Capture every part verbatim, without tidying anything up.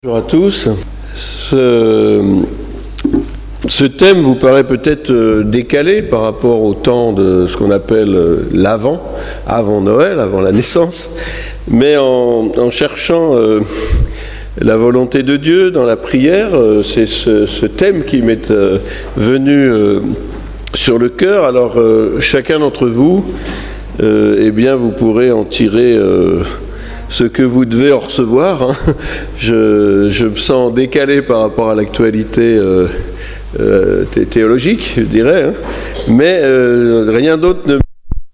Bonjour à tous. Ce, ce thème vous paraît peut-être décalé par rapport au temps de ce qu'on appelle l'avant, avant Noël, avant la naissance, mais en, en cherchant euh, la volonté de Dieu dans la prière, euh, c'est ce, ce thème qui m'est euh, venu euh, sur le cœur. Alors euh, chacun d'entre vous, euh, eh bien vous pourrez en tirer euh, ce que vous devez en recevoir. Hein. Je, je me sens décalé par rapport à l'actualité euh, euh, thé- théologique, je dirais, hein. Mais euh, rien d'autre ne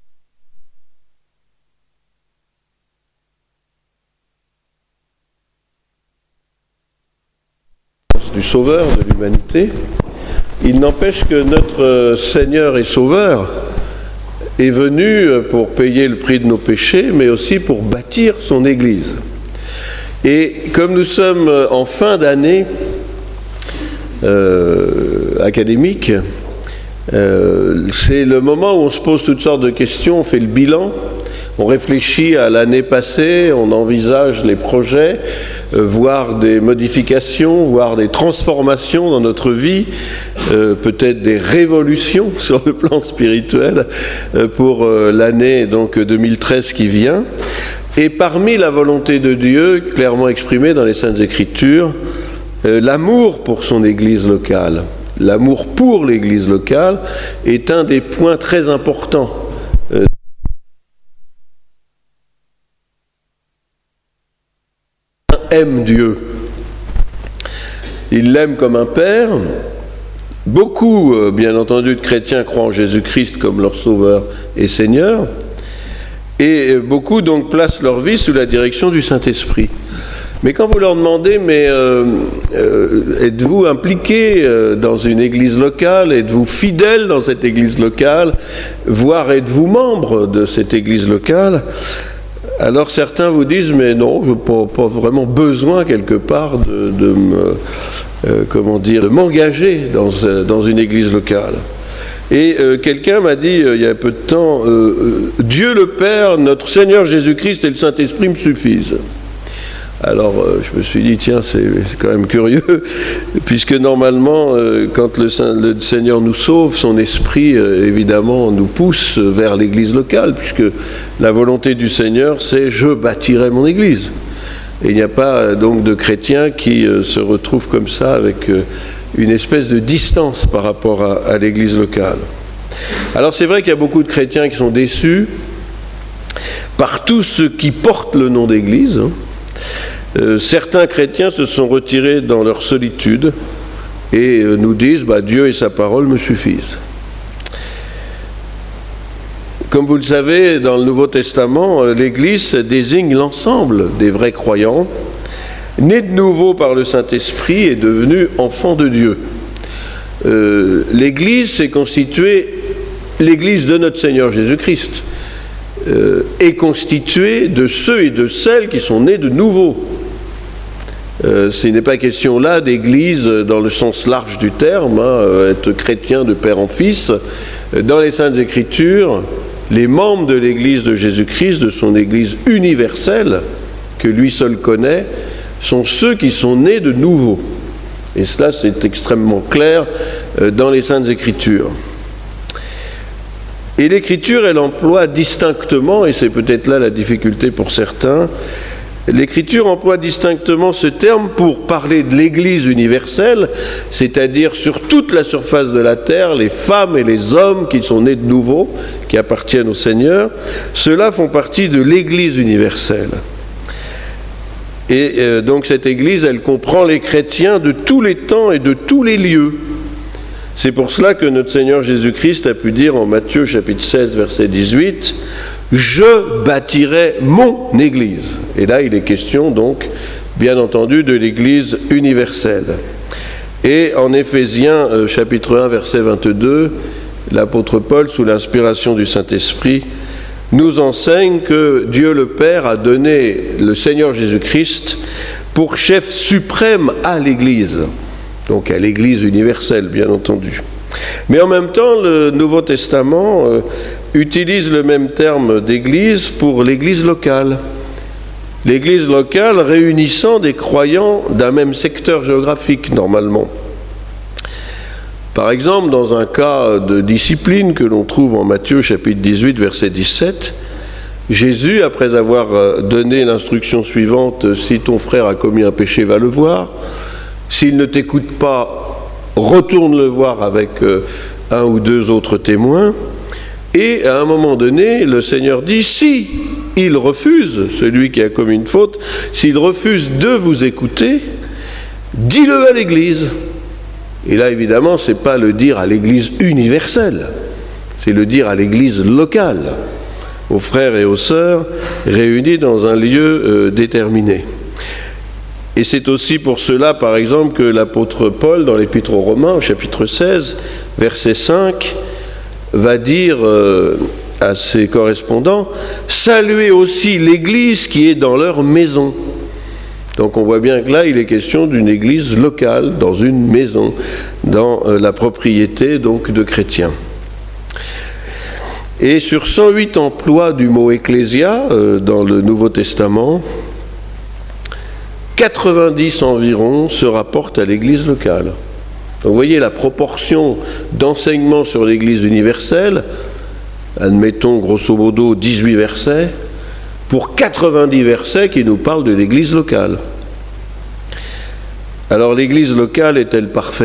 du Sauveur de l'humanité. Il n'empêche que notre Seigneur et Sauveur est venu pour payer le prix de nos péchés, mais aussi pour bâtir son Église. Et comme nous sommes en fin d'année euh, académique, euh, c'est le moment où on se pose toutes sortes de questions, on fait le bilan, on réfléchit à l'année passée, on envisage les projets, euh, voire des modifications, voire des transformations dans notre vie, euh, peut-être des révolutions sur le plan spirituel euh, pour euh, l'année donc deux mille treize qui vient. Et parmi la volonté de Dieu, clairement exprimée dans les Saintes Écritures, euh, l'amour pour son Église locale, l'amour pour l'Église locale est un des points très importants. Euh, aime Dieu. Il l'aime comme un père. Beaucoup, euh, bien entendu, de chrétiens croient en Jésus-Christ comme leur sauveur et Seigneur. Et beaucoup donc placent leur vie sous la direction du Saint-Esprit. Mais quand vous leur demandez, mais euh, euh, êtes-vous impliqué euh, dans une église locale, êtes-vous fidèle dans cette église locale, voire êtes-vous membre de cette église locale, alors certains vous disent, mais non, je n'ai pas, pas vraiment besoin quelque part de, de me, euh, comment dire, de m'engager dans, euh, dans une église locale. Et euh, quelqu'un m'a dit, euh, il y a peu de temps, euh, euh, Dieu le Père, notre Seigneur Jésus-Christ et le Saint-Esprit me suffisent. Alors euh, je me suis dit, tiens, c'est, c'est quand même curieux, puisque normalement, euh, quand le, Saint, le Seigneur nous sauve, son esprit, euh, évidemment, nous pousse vers l'église locale, puisque la volonté du Seigneur, c'est « je bâtirai mon église ». Et il n'y a pas euh, donc de chrétiens qui euh, se retrouvent comme ça avec euh, une espèce de distance par rapport à, à l'église locale. Alors c'est vrai qu'il y a beaucoup de chrétiens qui sont déçus par tout ce qui porte le nom d'église, hein. Euh, certains chrétiens se sont retirés dans leur solitude et euh, nous disent bah, « Dieu et sa parole me suffisent ». Comme vous le savez, dans le Nouveau Testament, euh, l'Église désigne l'ensemble des vrais croyants, nés de nouveau par le Saint-Esprit et devenus enfants de Dieu. Euh, L'Église s'est constituée, l'Église de notre Seigneur Jésus-Christ, euh, est constituée de ceux et de celles qui sont nés de nouveau. Euh, ce n'est pas question là d'église dans le sens large du terme, hein, être chrétien de père en fils. Dans les Saintes Écritures, les membres de l'église de Jésus-Christ, de son église universelle, que lui seul connaît, sont ceux qui sont nés de nouveau. Et cela, c'est extrêmement clair euh, dans les Saintes Écritures. Et l'Écriture, elle emploie distinctement, et c'est peut-être là la difficulté pour certains, l'Écriture emploie distinctement ce terme pour parler de l'Église universelle, c'est-à-dire sur toute la surface de la terre, les femmes et les hommes qui sont nés de nouveau, qui appartiennent au Seigneur, ceux-là font partie de l'Église universelle. Et euh, donc cette Église, elle comprend les chrétiens de tous les temps et de tous les lieux. C'est pour cela que notre Seigneur Jésus-Christ a pu dire en Matthieu chapitre seize, verset dix-huit, « Je bâtirai mon Église ». Et là, il est question donc, bien entendu, de l'Église universelle. Et en Éphésiens euh, chapitre un, verset vingt-deux, l'apôtre Paul, sous l'inspiration du Saint-Esprit, nous enseigne que Dieu le Père a donné le Seigneur Jésus-Christ pour chef suprême à l'Église. Donc à l'Église universelle, bien entendu. Mais en même temps, le Nouveau Testament euh, utilise le même terme d'Église pour l'Église locale. l'église locale réunissant des croyants d'un même secteur géographique, normalement. Par exemple, dans un cas de discipline que l'on trouve en Matthieu chapitre dix-huit, verset dix-sept, Jésus, après avoir donné l'instruction suivante, « Si ton frère a commis un péché, va le voir. S'il ne t'écoute pas, retourne le voir avec un ou deux autres témoins. » Et à un moment donné, le Seigneur dit « Si il refuse, celui qui a commis une faute, s'il refuse de vous écouter, dis-le à l'Église. » Et là, évidemment, ce n'est pas le dire à l'Église universelle, c'est le dire à l'Église locale, aux frères et aux sœurs réunis dans un lieu euh, déterminé. Et c'est aussi pour cela, par exemple, que l'apôtre Paul, dans l'Épître aux Romains, au chapitre seize, verset cinq, va dire euh, à ses correspondants « Saluez aussi l'Église qui est dans leur maison ». Donc on voit bien que là, il est question d'une église locale, dans une maison, dans euh, la propriété donc de chrétiens. Et sur cent huit emplois du mot ecclésia euh, dans le Nouveau Testament, quatre-vingt-dix environ se rapportent à l'église locale. Donc vous voyez la proportion d'enseignement sur l'église universelle, admettons grosso modo dix-huit versets, pour quatre-vingt-dix versets qui nous parlent de l'église locale. Alors l'église locale est-elle parfaite ?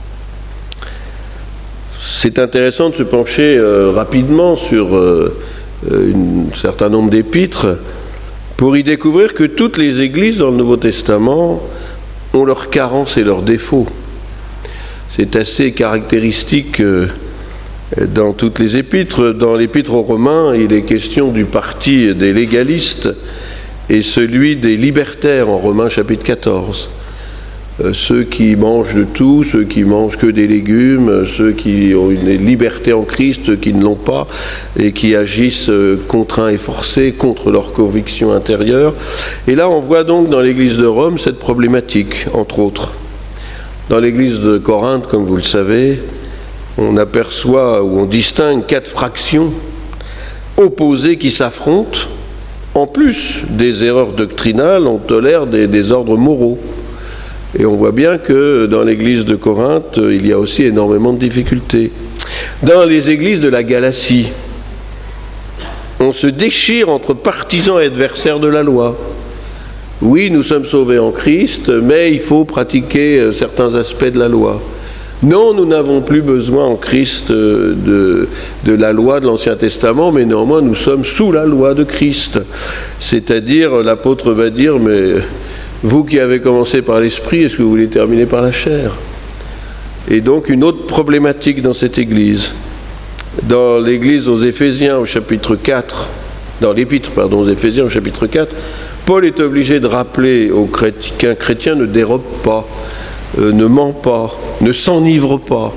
C'est intéressant de se pencher euh, rapidement sur euh, un certain nombre d'épîtres pour y découvrir que toutes les églises dans le Nouveau Testament ont leurs carences et leurs défauts. C'est assez caractéristique euh, dans toutes les épîtres. Dans l'épître aux Romains, il est question du parti des légalistes et celui des libertaires en Romains chapitre quatorze. Euh, ceux qui mangent de tout, ceux qui mangent que des légumes, ceux qui ont une liberté en Christ, ceux qui ne l'ont pas et qui agissent euh, contraints et forcés contre leurs convictions intérieures. Et là, on voit donc dans l'église de Rome cette problématique, entre autres. Dans l'église de Corinthe, comme vous le savez, on aperçoit ou on distingue quatre fractions opposées qui s'affrontent. En plus des erreurs doctrinales, on tolère des désordres moraux. Et on voit bien que dans l'église de Corinthe, il y a aussi énormément de difficultés. Dans les églises de la Galatie, on se déchire entre partisans et adversaires de la loi. Oui, nous sommes sauvés en Christ, mais il faut pratiquer certains aspects de la loi. Non, nous n'avons plus besoin en Christ de, de la loi de l'Ancien Testament, mais néanmoins nous sommes sous la loi de Christ. C'est-à-dire, l'apôtre va dire, mais vous qui avez commencé par l'esprit, est-ce que vous voulez terminer par la chair ? Et donc une autre problématique dans cette église. Dans l'église aux Éphésiens au chapitre quatre, dans l'épître, pardon, aux Éphésiens au chapitre quatre, Paul est obligé de rappeler aux chrétiens qu'un chrétien ne dérobe pas, euh, ne ment pas, ne s'enivre pas.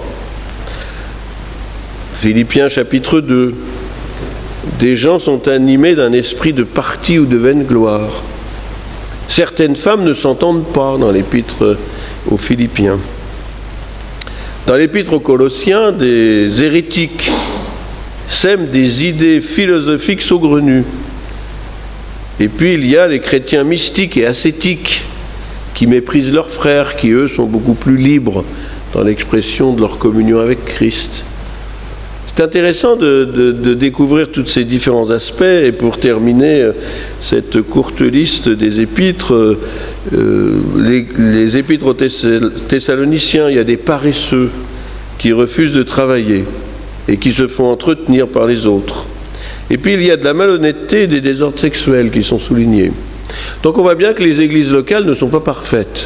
Philippiens chapitre deux, des gens sont animés d'un esprit de parti ou de vaine gloire. Certaines femmes ne s'entendent pas dans l'épître aux Philippiens. Dans l'épître aux Colossiens, des hérétiques sèment des idées philosophiques saugrenues. Et puis il y a les chrétiens mystiques et ascétiques qui méprisent leurs frères, qui eux sont beaucoup plus libres dans l'expression de leur communion avec Christ. C'est intéressant de, de, de découvrir tous ces différents aspects. Et pour terminer cette courte liste des épîtres, euh, les, les épîtres aux Thessaloniciens, il y a des paresseux qui refusent de travailler et qui se font entretenir par les autres. Et puis il y a de la malhonnêteté et des désordres sexuels qui sont soulignés. Donc on voit bien que les églises locales ne sont pas parfaites.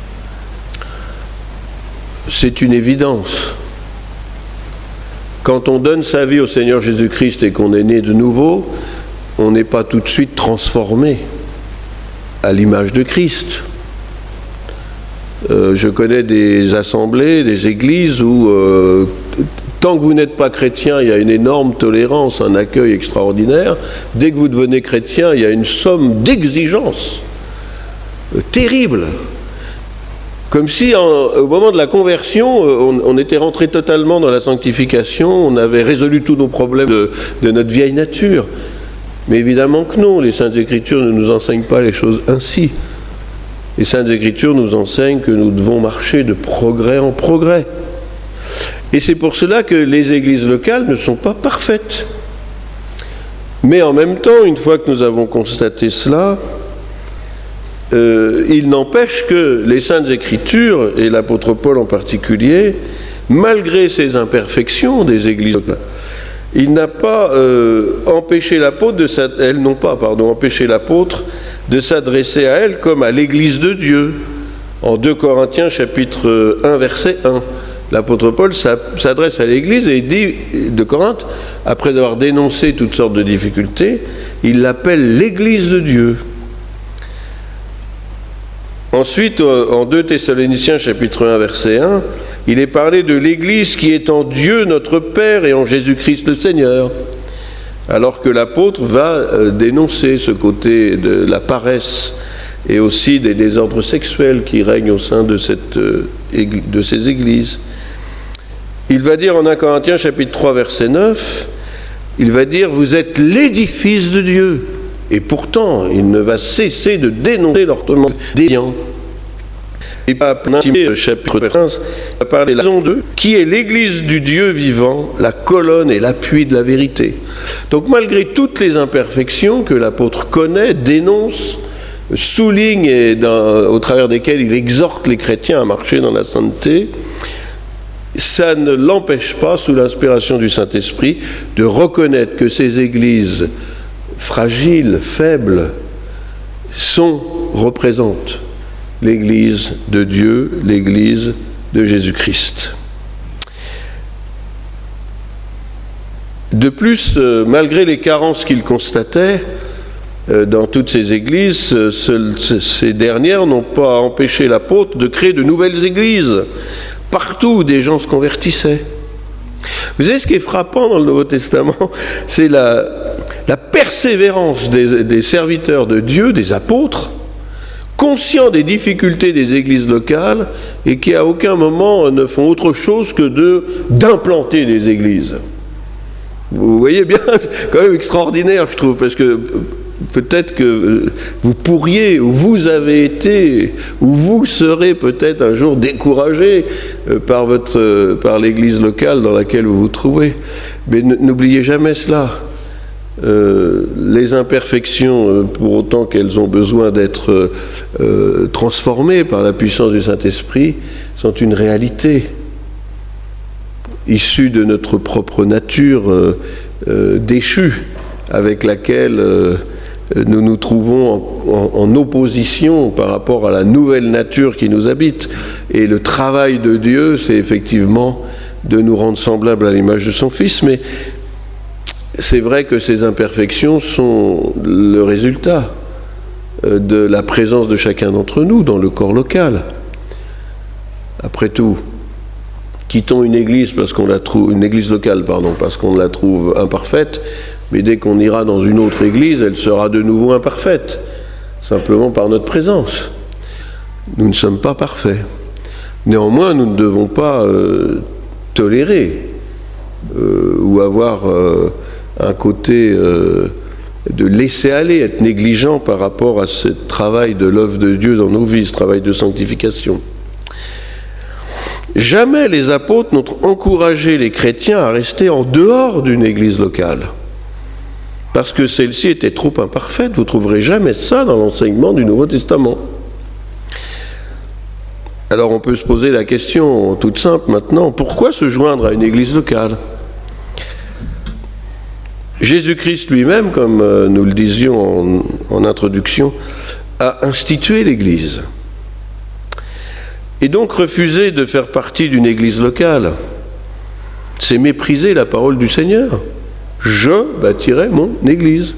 C'est une évidence. Quand on donne sa vie au Seigneur Jésus-Christ et qu'on est né de nouveau, on n'est pas tout de suite transformé à l'image de Christ. Euh, je connais des assemblées, des églises où, euh, tant que vous n'êtes pas chrétien, il y a une énorme tolérance, un accueil extraordinaire. Dès que vous devenez chrétien, il y a une somme d'exigences euh, terribles. Comme si, en, au moment de la conversion, on, on était rentré totalement dans la sanctification, on avait résolu tous nos problèmes de, de notre vieille nature. Mais évidemment que non, les Saintes Écritures ne nous enseignent pas les choses ainsi. Les Saintes Écritures nous enseignent que nous devons marcher de progrès en progrès. Et c'est pour cela que les églises locales ne sont pas parfaites. Mais en même temps, une fois que nous avons constaté cela, euh, il n'empêche que les Saintes Écritures, et l'apôtre Paul en particulier, malgré ces imperfections des églises locales, il n'a pas euh, empêché l'apôtre de s'ad... elles n'ont pas, pardon, empêché l'apôtre de s'adresser à elles comme à l'Église de Dieu. En deux Corinthiens chapitre un verset un, l'apôtre Paul s'adresse à l'Église et il dit de Corinthe, après avoir dénoncé toutes sortes de difficultés, il l'appelle l'Église de Dieu. Ensuite, en deux Thessaloniciens chapitre un verset un, il est parlé de l'Église qui est en Dieu notre Père et en Jésus-Christ le Seigneur. Alors que l'apôtre va euh, dénoncer ce côté de la paresse et aussi des désordres sexuels qui règnent au sein de, cette, euh, église, de ces églises. Il va dire en un Corinthiens chapitre trois verset neuf, il va dire « Vous êtes l'édifice de Dieu ». Et pourtant, il ne va cesser de dénoncer l'ornement des biens. Et pas Timothée, chapitre quinze, va parler de la raison d'eux, qui est l'église du Dieu vivant, la colonne et l'appui de la vérité. Donc malgré toutes les imperfections que l'apôtre connaît, dénonce, souligne et dans, au travers desquelles il exhorte les chrétiens à marcher dans la sainteté, ça ne l'empêche pas, sous l'inspiration du Saint-Esprit, de reconnaître que ces églises fragiles, faibles, sont, représentent l'Église de Dieu, l'Église de Jésus-Christ. De plus, euh, malgré les carences qu'il constatait euh, dans toutes ces églises, euh, ce, ces dernières n'ont pas empêché l'apôtre de créer de nouvelles églises, partout où des gens se convertissaient. Vous savez, ce qui est frappant dans le Nouveau Testament, c'est la, la persévérance des, des serviteurs de Dieu, des apôtres, conscients des difficultés des églises locales et qui à aucun moment ne font autre chose que de, d'implanter des églises. Vous voyez bien, c'est quand même extraordinaire, je trouve, parce que peut-être que vous pourriez, ou vous avez été, ou vous serez peut-être un jour découragé par, votre, par l'église locale dans laquelle vous vous trouvez. Mais n'oubliez jamais cela. Euh, les imperfections, euh, pour autant qu'elles ont besoin d'être euh, transformées par la puissance du Saint-Esprit, sont une réalité issue de notre propre nature euh, euh, déchue, avec laquelle euh, nous nous trouvons en, en, en opposition par rapport à la nouvelle nature qui nous habite. Et le travail de Dieu, c'est effectivement de nous rendre semblables à l'image de son Fils, mais c'est vrai que ces imperfections sont le résultat de la présence de chacun d'entre nous dans le corps local. Après tout, quittons une église parce qu'on la trouve, une église locale, pardon, parce qu'on la trouve imparfaite, mais dès qu'on ira dans une autre église, elle sera de nouveau imparfaite, simplement par notre présence. Nous ne sommes pas parfaits. Néanmoins, nous ne devons pas euh, tolérer euh, ou avoir euh, un côté euh, de laisser aller, être négligent par rapport à ce travail de l'œuvre de Dieu dans nos vies, ce travail de sanctification. Jamais les apôtres n'ont encouragé les chrétiens à rester en dehors d'une église locale, parce que celle-ci était trop imparfaite. Vous ne trouverez jamais ça dans l'enseignement du Nouveau Testament. Alors on peut se poser la question toute simple maintenant, pourquoi se joindre à une église locale ? Jésus-Christ lui-même, comme nous le disions en, en introduction, a institué l'Église. Et donc refuser de faire partie d'une Église locale, c'est mépriser la parole du Seigneur. Je bâtirai mon Église.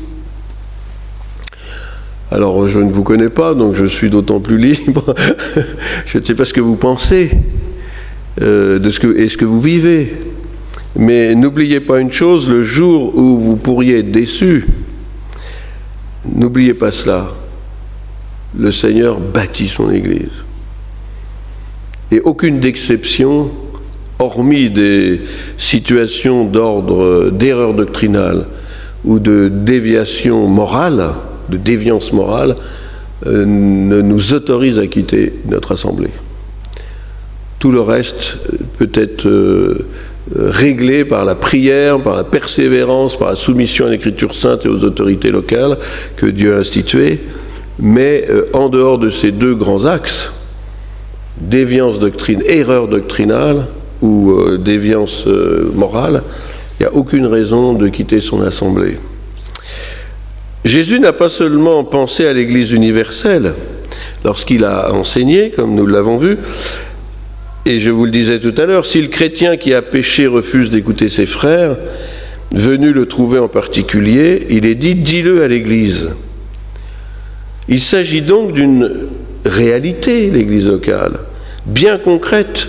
Alors je ne vous connais pas, donc je suis d'autant plus libre. Je ne sais pas ce que vous pensez euh, de ce que, et ce que vous vivez. Mais n'oubliez pas une chose, le jour où vous pourriez être déçus, n'oubliez pas cela. Le Seigneur bâtit son Église. Et aucune d'exception, hormis des situations d'ordre d'erreur doctrinale, ou de déviation morale, de déviance morale, euh, ne nous autorise à quitter notre assemblée. Tout le reste peut être euh, réglé par la prière, par la persévérance, par la soumission à l'Écriture sainte et aux autorités locales que Dieu a instituées, mais euh, en dehors de ces deux grands axes, déviance doctrine, erreur doctrinale ou euh, déviance euh, morale, il n'y a aucune raison de quitter son assemblée. Jésus n'a pas seulement pensé à l'Église universelle lorsqu'il a enseigné, comme nous l'avons vu, et je vous le disais tout à l'heure, si le chrétien qui a péché refuse d'écouter ses frères, venu le trouver en particulier, il est dit « dis-le à l'Église ». Il s'agit donc d'une réalité, l'Église locale, bien concrète,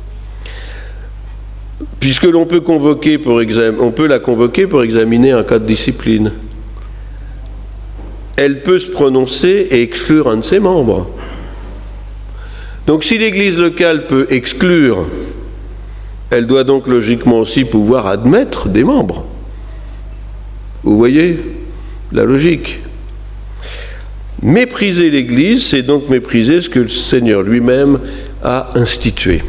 puisque l'on peut convoquer pour exam- on peut la convoquer pour examiner un cas de discipline. Elle peut se prononcer et exclure un de ses membres. Donc si l'Église locale peut exclure, elle doit donc logiquement aussi pouvoir admettre des membres. Vous voyez la logique. Mépriser l'Église, c'est donc mépriser ce que le Seigneur lui-même a institué.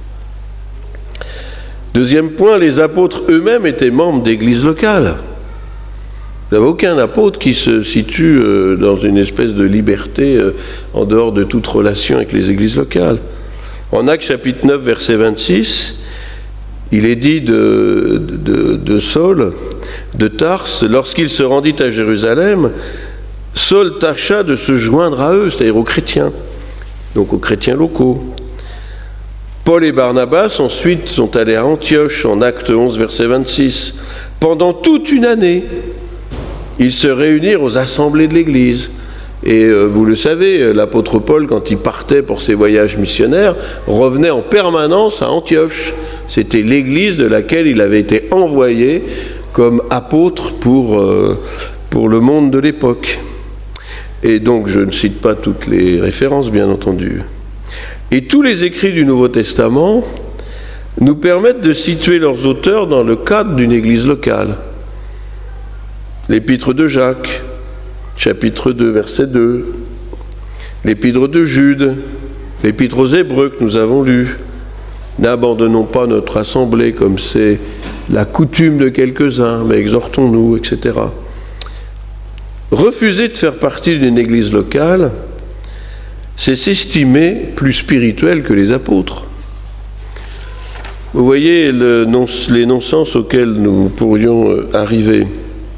Deuxième point, les apôtres eux-mêmes étaient membres d'églises locales. Il n'y a aucun apôtre qui se situe euh, dans une espèce de liberté euh, en dehors de toute relation avec les églises locales. En Actes chapitre neuf, verset vingt-six, il est dit de, de, de Saul, de Tarse, lorsqu'il se rendit à Jérusalem, Saul tâcha de se joindre à eux, c'est-à-dire aux chrétiens, donc aux chrétiens locaux. Paul et Barnabas ensuite sont allés à Antioche, en Acte onze, verset vingt-six. Pendant toute une année, ils se réunirent aux assemblées de l'Église. Et euh, vous le savez, l'apôtre Paul, quand il partait pour ses voyages missionnaires, revenait en permanence à Antioche. C'était l'église de laquelle il avait été envoyé comme apôtre pour, euh, pour le monde de l'époque. Et donc, je ne cite pas toutes les références, bien entendu. Et tous les écrits du Nouveau Testament nous permettent de situer leurs auteurs dans le cadre d'une église locale. L'épître de Jacques, chapitre deux, verset deux. L'épître de Jude, l'épître aux Hébreux que nous avons lu. N'abandonnons pas notre assemblée comme c'est la coutume de quelques-uns, mais exhortons-nous, et cetera. Refuser de faire partie d'une église locale, c'est s'estimer plus spirituel que les apôtres. Vous voyez le non, les non-sens auxquels nous pourrions arriver.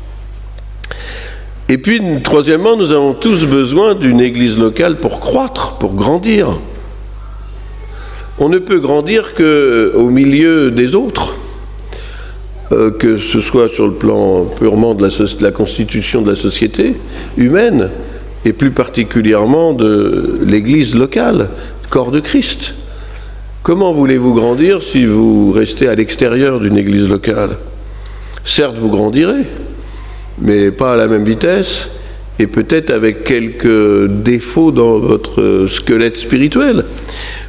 Et puis, troisièmement, nous avons tous besoin d'une église locale pour croître, pour grandir. On ne peut grandir qu'au milieu des autres, euh, que ce soit sur le plan purement de la, de la constitution de la société humaine, et plus particulièrement de l'église locale, corps de Christ. Comment voulez-vous grandir si vous restez à l'extérieur d'une église locale ? Certes, vous grandirez, mais pas à la même vitesse, et peut-être avec quelques défauts dans votre squelette spirituel. Pourquoi ?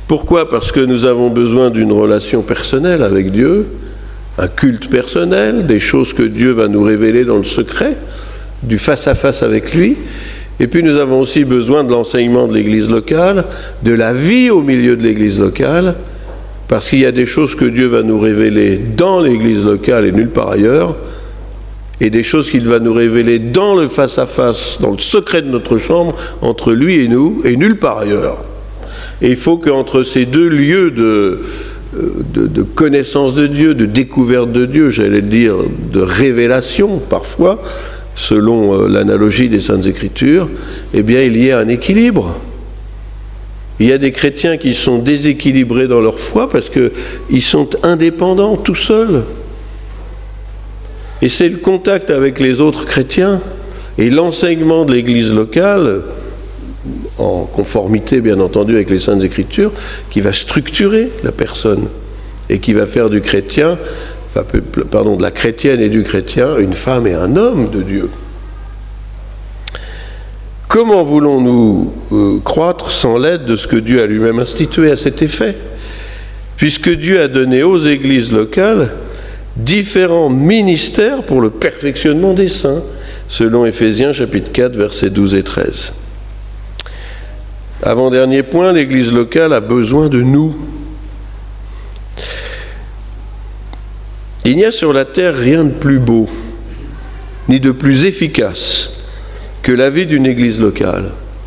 Parce que nous avons besoin d'une relation personnelle avec Dieu, un culte personnel, des choses que Dieu va nous révéler dans le secret, du face-à-face avec lui. Et puis nous avons aussi besoin de l'enseignement de l'église locale, de la vie au milieu de l'église locale, parce qu'il y a des choses que Dieu va nous révéler dans l'église locale et nulle part ailleurs, et des choses qu'il va nous révéler dans le face-à-face, dans le secret de notre chambre, entre lui et nous, et nulle part ailleurs. Et il faut qu'entre ces deux lieux de, de, de connaissance de Dieu, de découverte de Dieu, j'allais dire de révélation parfois, selon euh, l'analogie des Saintes Écritures, eh bien il y a un équilibre. Il y a des chrétiens qui sont déséquilibrés dans leur foi parce qu'ils sont indépendants, tout seuls. Et c'est le contact avec les autres chrétiens et l'enseignement de l'Église locale, en conformité bien entendu avec les Saintes Écritures, qui va structurer la personne et qui va faire du chrétien, enfin, pardon, de la chrétienne et du chrétien, une femme et un homme de Dieu. Comment voulons-nous euh, croître sans l'aide de ce que Dieu a lui-même institué à cet effet ? Puisque Dieu a donné aux églises locales différents ministères pour le perfectionnement des saints, selon Éphésiens chapitre quatre, versets douze et treize. Avant-dernier point, l'Église locale a besoin de nous. Il n'y a sur la terre rien de plus beau, ni de plus efficace que la vie d'une Église locale.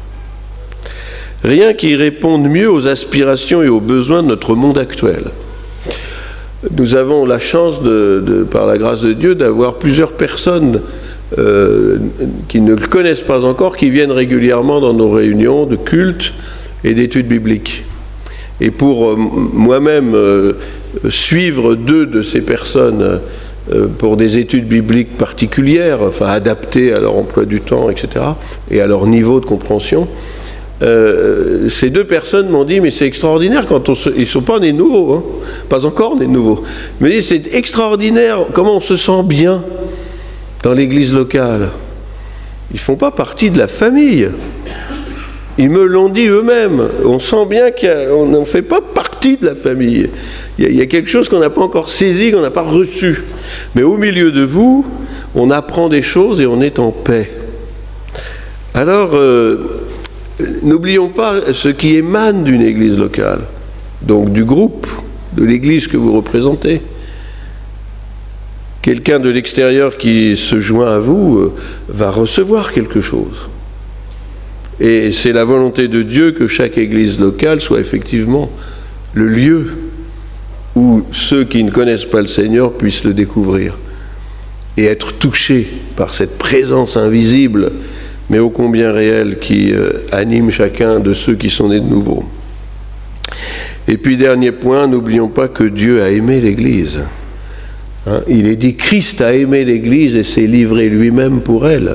Rien qui réponde mieux aux aspirations et aux besoins de notre monde actuel. Nous avons la chance, de, de, par la grâce de Dieu, d'avoir plusieurs personnes euh, qui ne le connaissent pas encore, qui viennent régulièrement dans nos réunions de culte et d'études bibliques. Et pour euh, moi-même euh, suivre deux de ces personnes euh, pour des études bibliques particulières, enfin adaptées à leur emploi du temps, et cetera, et à leur niveau de compréhension, Euh, ces deux personnes m'ont dit, mais c'est extraordinaire quand on se... Ils ne sont pas nés nouveaux, hein, pas encore nés nouveaux. Mais c'est extraordinaire comment on se sent bien dans l'église locale. Ils ne font pas partie de la famille. Ils me l'ont dit eux-mêmes. On sent bien qu'on n'en fait pas partie de la famille. Il y a, il y a quelque chose qu'on n'a pas encore saisi, qu'on n'a pas reçu. Mais au milieu de vous, on apprend des choses et on est en paix. Alors... Euh, N'oublions pas ce qui émane d'une église locale, donc du groupe, de l'église que vous représentez. Quelqu'un de l'extérieur qui se joint à vous euh, va recevoir quelque chose. Et c'est la volonté de Dieu que chaque église locale soit effectivement le lieu où ceux qui ne connaissent pas le Seigneur puissent le découvrir et être touchés par cette présence invisible mais ô combien réel, qui euh, anime chacun de ceux qui sont nés de nouveau. Et puis, dernier point, n'oublions pas que Dieu a aimé l'Église. Hein, il est dit, Christ a aimé l'Église et s'est livré lui-même pour elle.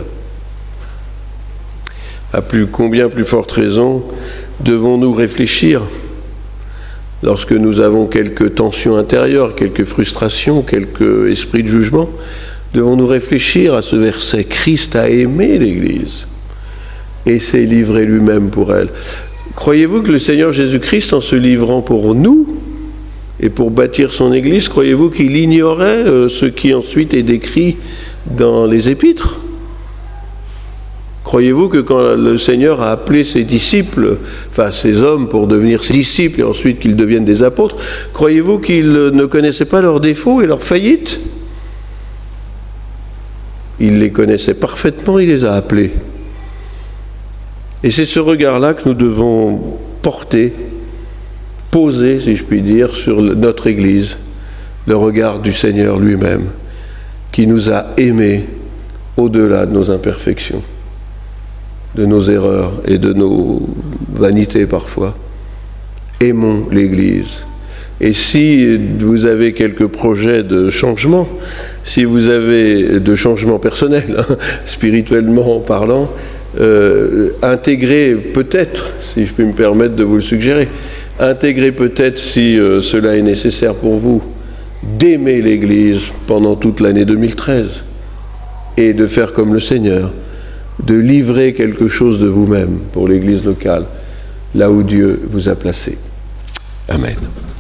À plus, combien plus forte raison devons-nous réfléchir lorsque nous avons quelques tensions intérieures, quelques frustrations, quelques esprits de jugement? Devons-nous réfléchir à ce verset. Christ a aimé l'Église et s'est livré lui-même pour elle. Croyez-vous que le Seigneur Jésus-Christ, en se livrant pour nous et pour bâtir son Église, croyez-vous qu'il ignorait euh, ce qui ensuite est décrit dans les Épîtres? Croyez-vous que quand le Seigneur a appelé ses disciples, enfin ses hommes pour devenir ses disciples et ensuite qu'ils deviennent des apôtres, croyez-vous qu'il ne connaissait pas leurs défauts et leurs faillites? Il les connaissait parfaitement, il les a appelés. Et c'est ce regard-là que nous devons porter, poser, si je puis dire, sur notre Église, le regard du Seigneur lui-même, qui nous a aimés au-delà de nos imperfections, de nos erreurs et de nos vanités parfois. Aimons l'Église. Et si vous avez quelques projets de changement, si vous avez de changement personnel, hein, spirituellement parlant, euh, intégrez peut-être, si je puis me permettre de vous le suggérer, intégrez peut-être, si euh, cela est nécessaire pour vous, d'aimer l'Église pendant toute l'année deux mille treize et de faire comme le Seigneur, de livrer quelque chose de vous-même pour l'Église locale, là où Dieu vous a placé. Amen.